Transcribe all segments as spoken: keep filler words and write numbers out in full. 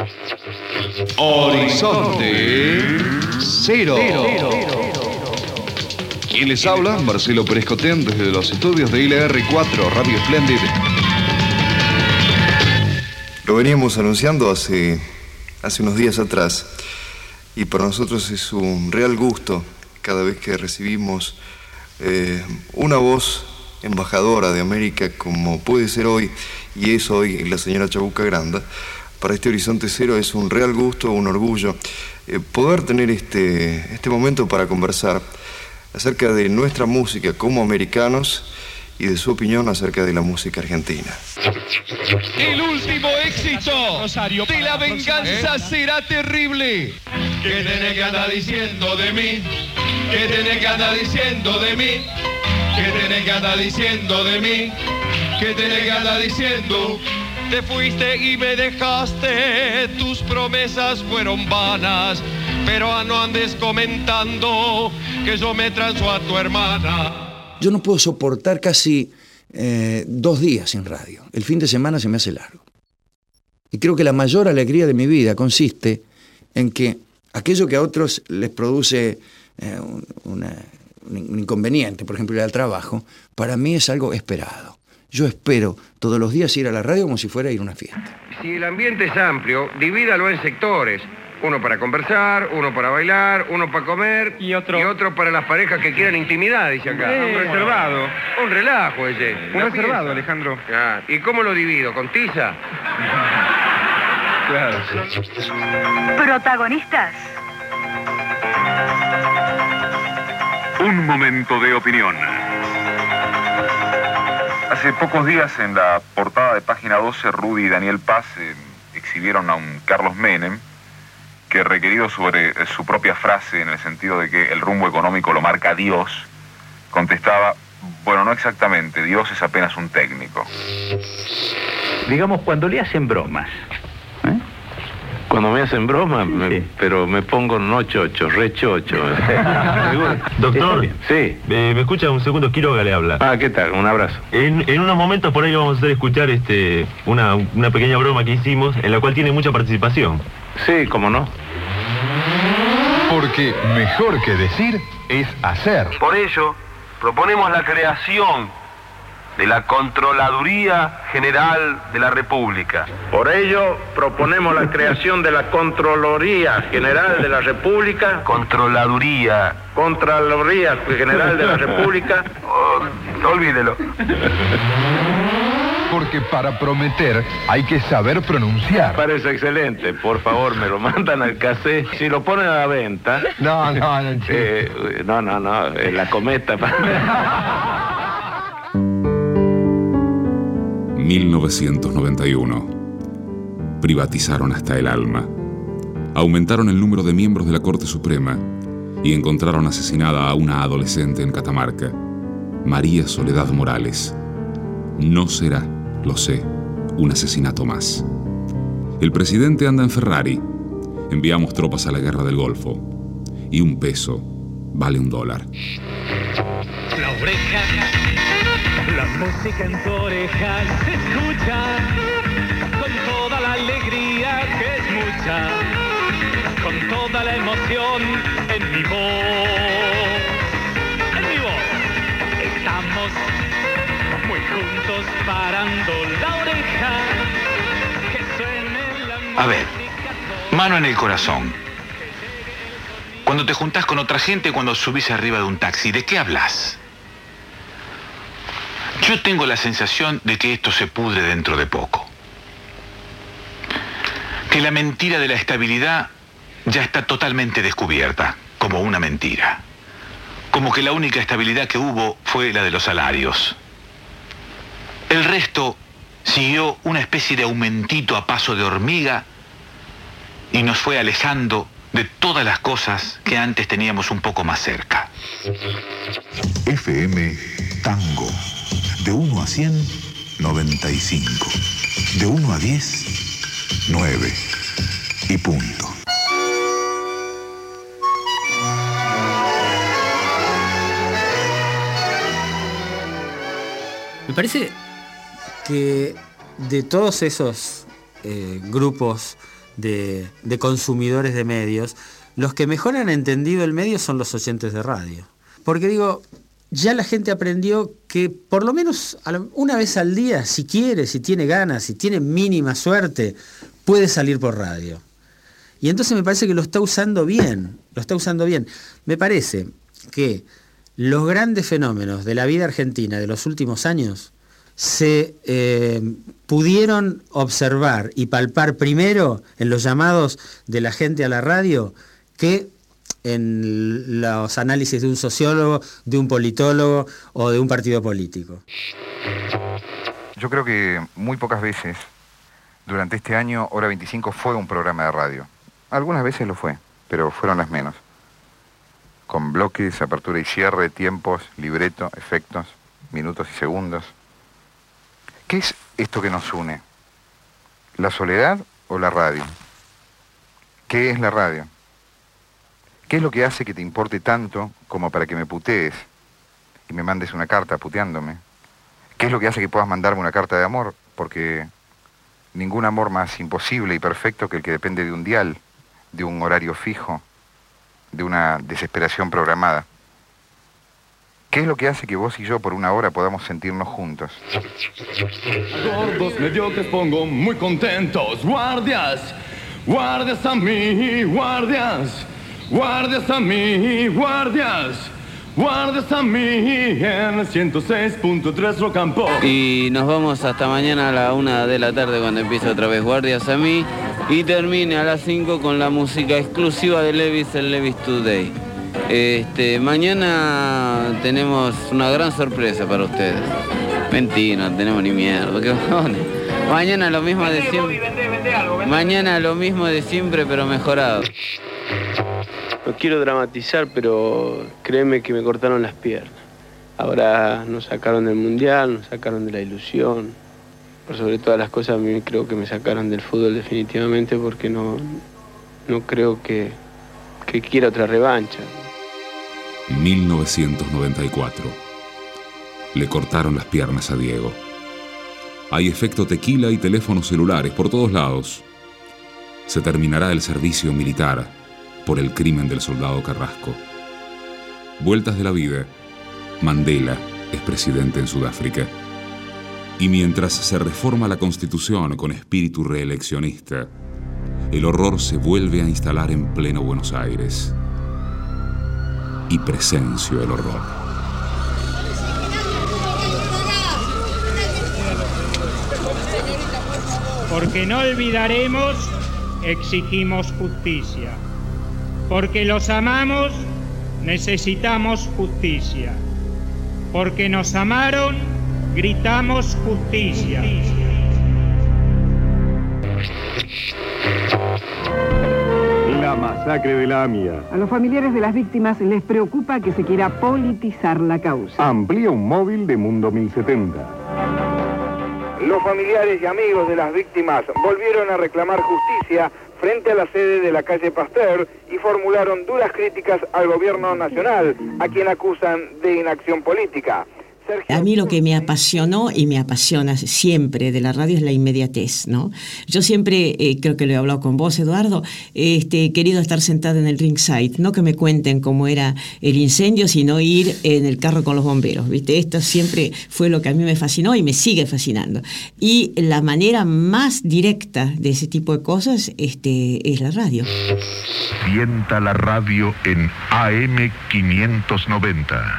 Horizonte Cero. ¿Quién les habla? Marcelo Pérez Cotén, desde los estudios de L R cuatro, Radio Splendid. Lo veníamos anunciando hace, hace unos días atrás, y para nosotros es un real gusto cada vez que recibimos eh, una voz embajadora de América, como puede ser hoy, y es hoy la señora Chabuca Granda. Para este Horizonte Cero es un real gusto, un orgullo, eh, poder tener este, este momento para conversar acerca de nuestra música como americanos y de su opinión acerca de la música argentina. El último éxito Rosario, de La Venganza ¿Eh? Será terrible. ¿Qué tenés que andar diciendo de mí? ¿Qué tenés que andar diciendo de mí? ¿Qué tenés que andar diciendo de mí? ¿Qué tenés que andar diciendo? Te fuiste y me dejaste, tus promesas fueron vanas, pero no andes comentando que yo me transo a tu hermana. Yo no puedo soportar casi eh, dos días sin radio. El fin de semana se me hace largo. Y creo que la mayor alegría de mi vida consiste en que aquello que a otros les produce eh, un, una, un inconveniente, por ejemplo ir al trabajo, para mí es algo esperado. Yo espero todos los días ir a la radio como si fuera a ir a una fiesta. Si el ambiente es amplio, divídalo en sectores. Uno para conversar, uno para bailar, uno para comer y otro, y otro para las parejas que quieran intimidad, dice acá. Eh, un reservado. Un relajo ese. Un reservado, Alejandro. Ah, ¿y cómo lo divido? ¿Con tiza? Claro. Protagonistas. Un momento de opinión. Hace pocos días en la portada de Página doce, Rudy y Daniel Paz eh, exhibieron a un Carlos Menem que, requerido sobre eh, su propia frase en el sentido de que el rumbo económico lo marca Dios, contestaba, bueno, no exactamente, Dios es apenas un técnico. Digamos, cuando le hacen bromas, ¿eh? Cuando me hacen broma, me, sí. pero me pongo no chocho, re chocho. Doctor, sí. Eh, ¿me escucha un segundo? Quiroga le habla. Ah, ¿qué tal? Un abrazo. En, en unos momentos por ahí vamos a hacer escuchar este, una, una pequeña broma que hicimos, en la cual tiene mucha participación. Sí, cómo no. Porque mejor que decir es hacer. Por ello, proponemos la creación de la Controladuría General de la República. Por ello, proponemos la creación de la Controloría General de la República. Controladuría. Contraloría General de la República. Oh, no olvídelo. Porque para prometer hay que saber pronunciar. Parece excelente. Por favor, me lo mandan al cassette. Si lo ponen a la venta... No, no, no. Eh, no, no, no. En la cometa... mil novecientos noventa y uno. Privatizaron hasta el alma. Aumentaron el número de miembros de la Corte Suprema y encontraron asesinada a una adolescente en Catamarca, María Soledad Morales. No será, lo sé, un asesinato más. El presidente anda en Ferrari. Enviamos tropas a la guerra del Golfo. Y un peso vale un dólar. La oreja. La música en tu oreja se escucha con toda la alegría que es mucha, con toda la emoción en mi voz. En mi voz estamos muy juntos parando la oreja que suene la música. A ver, mano en el corazón. Cuando te juntás con otra gente, cuando subís arriba de un taxi, ¿de qué hablas? Yo tengo la sensación de que esto se pudre dentro de poco. Que la mentira de la estabilidad ya está totalmente descubierta, como una mentira. Como que la única estabilidad que hubo fue la de los salarios. El resto siguió una especie de aumentito a paso de hormiga y nos fue alejando de todas las cosas que antes teníamos un poco más cerca. F M Tango. De uno a cien, noventa y cinco. De uno a diez, nueve. Y punto. Me parece que de todos esos eh, grupos de, de consumidores de medios, los que mejor han entendido el medio son los oyentes de radio. Porque digo, ya la gente aprendió que por lo menos una vez al día, si quiere, si tiene ganas, si tiene mínima suerte, puede salir por radio. Y entonces me parece que lo está usando bien, lo está usando bien. Me parece que los grandes fenómenos de la vida argentina de los últimos años se eh, pudieron observar y palpar primero en los llamados de la gente a la radio que en los análisis de un sociólogo, de un politólogo o de un partido político. Yo creo que muy pocas veces durante este año Hora veinticinco fue un programa de radio. Algunas veces lo fue, pero fueron las menos. Con bloques, apertura y cierre, tiempos, libreto, efectos, minutos y segundos. ¿Qué es esto que nos une? ¿La soledad o la radio? ¿Qué es la radio? ¿Qué es lo que hace que te importe tanto como para que me putees y me mandes una carta puteándome? ¿Qué es lo que hace que puedas mandarme una carta de amor? Porque ningún amor más imposible y perfecto que el que depende de un dial, de un horario fijo, de una desesperación programada. ¿Qué es lo que hace que vos y yo por una hora podamos sentirnos juntos? Gordos mediocres pongo muy contentos. Guardias, guardias a mí, guardias. Guardias a mí, guardias. Guardias a mí en ciento seis punto tres Rock and Pop. Y nos vamos hasta mañana a la una de la tarde cuando empiece otra vez Guardias a mí. Y termine a las cinco con la música exclusiva de Levis, el Levis Today. Este, mañana tenemos una gran sorpresa para ustedes. Mentira, no tenemos ni mierda. ¿Qué onda? Mañana lo mismo de siempre. Mañana lo mismo de siempre, pero mejorado. No quiero dramatizar, pero créeme que me cortaron las piernas. Ahora nos sacaron del Mundial, nos sacaron de la ilusión. Por sobre todas las cosas, a mí creo que me sacaron del fútbol definitivamente porque no, no creo que, que quiera otra revancha. mil novecientos noventa y cuatro. Le cortaron las piernas a Diego. Hay efecto tequila y teléfonos celulares por todos lados. Se terminará el servicio militar por el crimen del soldado Carrasco. Vueltas de la vida. Mandela es presidente en Sudáfrica. Y mientras se reforma la Constitución con espíritu reeleccionista, el horror se vuelve a instalar en pleno Buenos Aires. Y presencio el horror. Porque no olvidaremos, exigimos justicia. Porque los amamos, necesitamos justicia. Porque nos amaron, gritamos justicia. La masacre de la AMIA. A los familiares de las víctimas les preocupa que se quiera politizar la causa. Amplía un móvil de Mundo mil setenta. Los familiares y amigos de las víctimas volvieron a reclamar justicia frente a la sede de la calle Pasteur y formularon duras críticas al gobierno nacional, a quien acusan de inacción política. A mí lo que me apasionó y me apasiona siempre de la radio es la inmediatez, ¿no? Yo siempre, eh, creo que lo he hablado con vos, Eduardo, este, he querido estar sentada en el ringside, no que me cuenten cómo era el incendio, sino ir en el carro con los bomberos, ¿viste? Esto siempre fue lo que a mí me fascinó y me sigue fascinando. Y la manera más directa de ese tipo de cosas este, es la radio. Sienta la radio en A M quinientos noventa.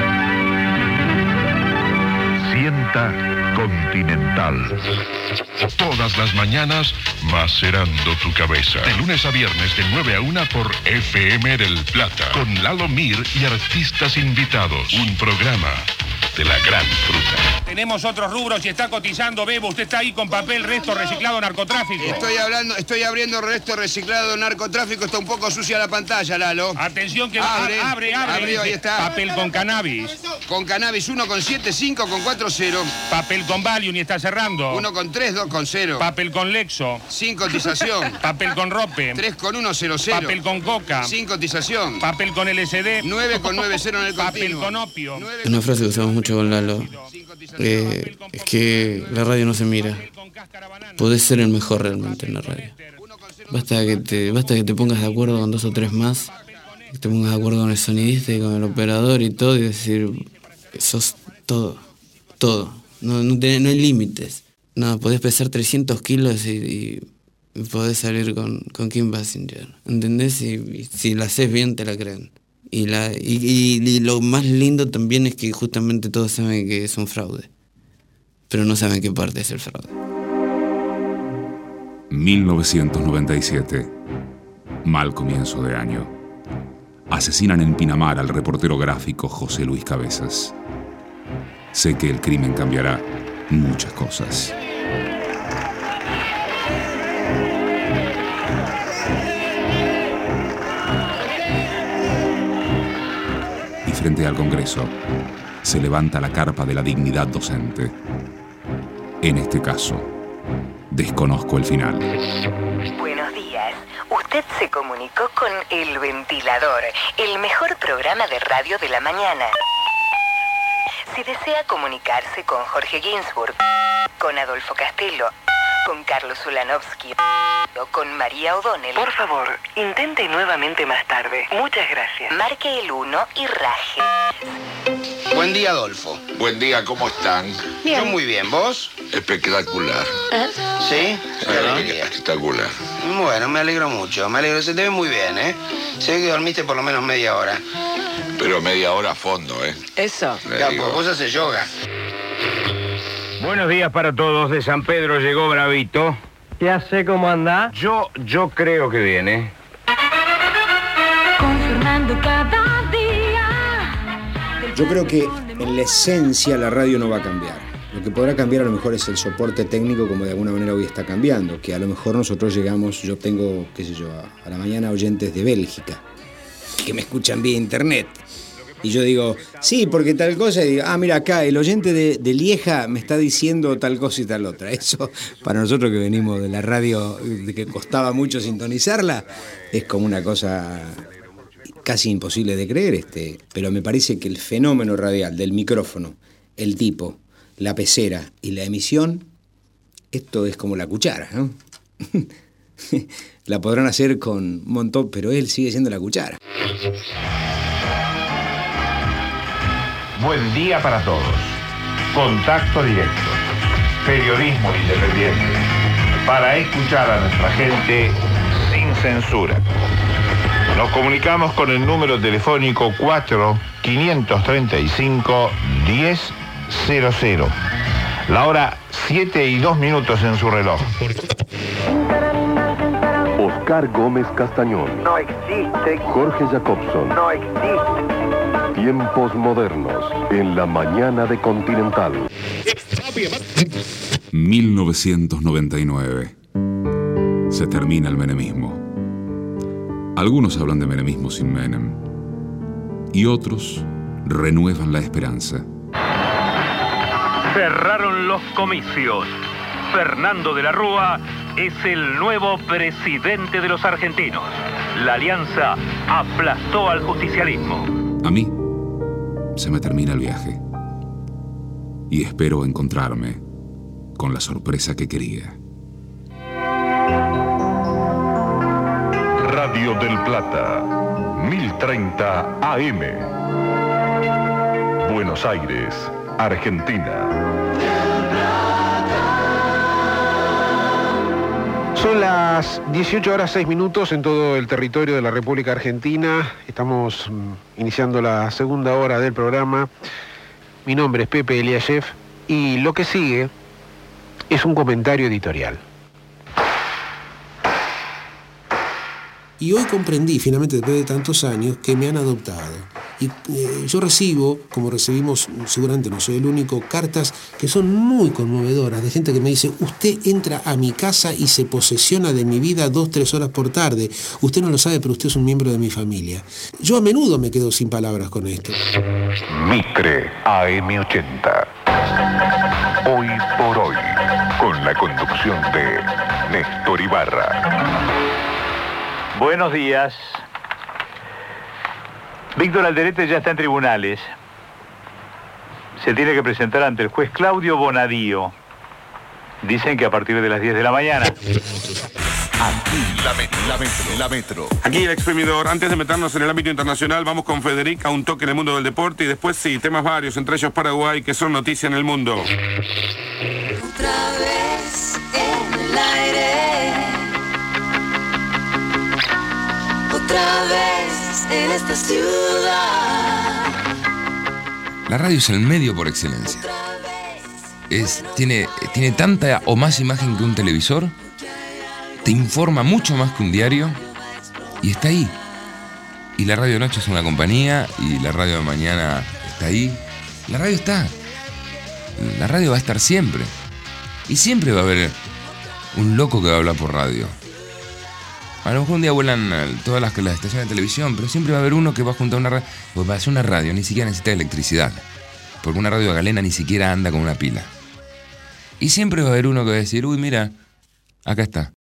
Sienta Continental. Todas las mañanas macerando tu cabeza. De lunes a viernes de nueve a una por F M del Plata. Con Lalo Mir y artistas invitados. Un programa de la gran fruta. Tenemos otros rubros y está cotizando Bebo. Usted está ahí con papel, resto reciclado, narcotráfico. Estoy hablando, estoy abriendo resto reciclado, narcotráfico. Está un poco sucia la pantalla, Lalo. Atención que abre, abre, abre. Abrió, ahí está. Papel con cannabis. Con cannabis uno con siete, cinco con cuatro cero. Papel con Valium y está cerrando. uno con tres, dos con cero. Papel con Lexo. Sin cotización. Papel con Rope. tres con uno, cero cero. Papel con Coca. Sin cotización. Papel con L S D. nueve con nueve cero en el continuo. Papel con opio. Una frase que usamos mucho con Lalo eh, es que la radio no se mira. Podés ser el mejor realmente en la radio. Basta que te, basta que te pongas de acuerdo con dos o tres más, que te pongas de acuerdo con el sonidista y con el operador y todo, y decir, sos todo, todo. No, no, tenés, no hay límites. No, podés pesar trescientos kilos y, y podés salir con, con Kim Basinger, ¿entendés? Y, y si la haces bien, te la creen. Y, la, y, y, y lo más lindo también es que justamente todos saben que es un fraude, pero no saben qué parte es el fraude. mil novecientos noventa y siete. Mal comienzo de año. Asesinan en Pinamar al reportero gráfico José Luis Cabezas. Sé que el crimen cambiará muchas cosas. Y frente al Congreso se levanta la carpa de la dignidad docente. En este caso, desconozco el final. Buenos días. Usted se comunicó con El Ventilador, el mejor programa de radio de la mañana. Si desea comunicarse con Jorge Ginsburg, con Adolfo Castello, con Carlos Ulanovsky o con María O'Donnell, por favor, intente nuevamente más tarde. Muchas gracias. Marque el uno y raje. Buen día, Adolfo. Buen día, ¿cómo están? Bien. Yo muy bien, ¿vos? Espectacular. ¿Eh? ¿Sí? Qué alegría. Espectacular. Bueno, me alegro mucho, me alegro. Se te ve muy bien, ¿eh? Se ve que dormiste por lo menos media hora. Pero media hora a fondo, ¿eh? Eso. Capo, vos haces yoga. Buenos días para todos. De San Pedro llegó Bravito. ¿Qué hace? ¿Cómo anda? Yo, yo creo que viene. Confirmando cada día. Yo creo que en la esencia la radio no va a cambiar. Lo que podrá cambiar a lo mejor es el soporte técnico, como de alguna manera hoy está cambiando, que a lo mejor nosotros llegamos, yo tengo, qué sé yo, a, a la mañana oyentes de Bélgica, que me escuchan vía internet. Y yo digo, sí, porque tal cosa, y digo, ah, mira acá, el oyente de, de Lieja me está diciendo tal cosa y tal otra. Eso, para nosotros que venimos de la radio, de que costaba mucho sintonizarla, es como una cosa casi imposible de creer, este, pero me parece que el fenómeno radial del micrófono, el tipo, la pecera y la emisión, esto es como la cuchara, ¿no? La podrán hacer con un montón, pero él sigue siendo la cuchara. Buen día para todos. Contacto directo. Periodismo independiente. Para escuchar a nuestra gente sin censura. Nos comunicamos con el número telefónico cuatro quinientos treinta y cinco diez cero cero. La hora siete y dos minutos en su reloj. Oscar Gómez Castañón. No existe. Jorge Jacobson. No existe. Tiempos modernos en la mañana de Continental. mil novecientos noventa y nueve. Se termina el menemismo. Algunos hablan de menemismo sin Menem. Y otros renuevan la esperanza. Cerraron los comicios. Fernando de la Rúa es el nuevo presidente de los argentinos. La alianza aplastó al justicialismo. A mí se me termina el viaje. Y espero encontrarme con la sorpresa que quería. Radio del Plata, mil treinta A M. Buenos Aires, Argentina. Son las dieciocho horas seis minutos en todo el territorio de la República Argentina. Estamos iniciando la segunda hora del programa. Mi nombre es Pepe Eliashev y lo que sigue es un comentario editorial. Y hoy comprendí, finalmente, después de tantos años, que me han adoptado. Y eh, yo recibo, como recibimos, seguramente no soy el único, cartas que son muy conmovedoras, de gente que me dice, usted entra a mi casa y se posesiona de mi vida dos, tres horas por tarde. Usted no lo sabe, pero usted es un miembro de mi familia. Yo a menudo me quedo sin palabras con esto. Mitre A M ochenta. Hoy por hoy, con la conducción de Néstor Ibarra. Buenos días. Víctor Alderete ya está en tribunales. Se tiene que presentar ante el juez Claudio Bonadío. Dicen que a partir de las diez de la mañana. Aquí la metro, la metro, la metro. Aquí el exprimidor. Antes de meternos en el ámbito internacional, vamos con Federica, un toque en el mundo del deporte y después sí, temas varios, entre ellos Paraguay, que son noticia en el mundo. Otra vez en el aire. Otra vez en esta ciudad. La radio es el medio por excelencia. Es, tiene, tiene tanta o más imagen que un televisor, te informa mucho más que un diario y está ahí. Y la radio de noche es una compañía y la radio de mañana está ahí. La radio está. La radio va a estar siempre. Y siempre va a haber un loco que va a hablar por radio. A lo mejor un día vuelan todas las, las estaciones de televisión, pero siempre va a haber uno que va a juntar una radio. Pues para hacer una radio ni siquiera necesita electricidad. Porque una radio galena ni siquiera anda con una pila. Y siempre va a haber uno que va a decir, uy, mira, acá está.